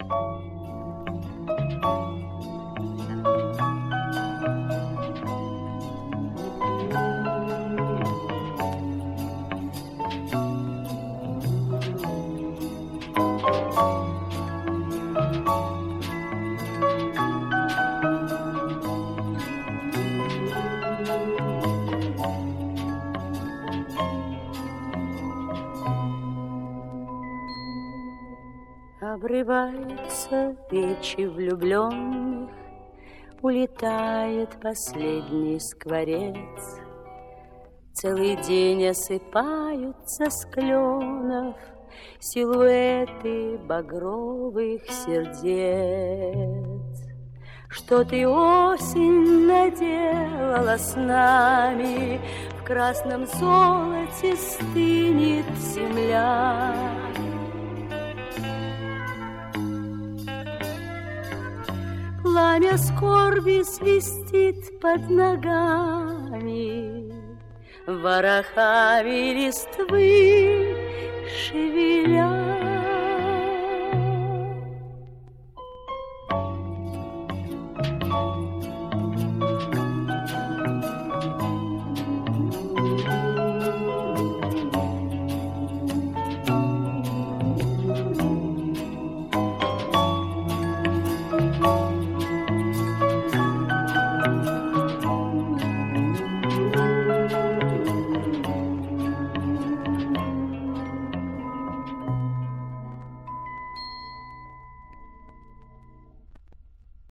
Обрываются речи влюбленных, улетает последний скворец. Целый день осыпаются с кленов силуэты багровых сердец. Что ты, осень, наделала с нами? В красном золоте стынет земля. Пламя скорби свистит под ногами, ворохами листвы шевеля.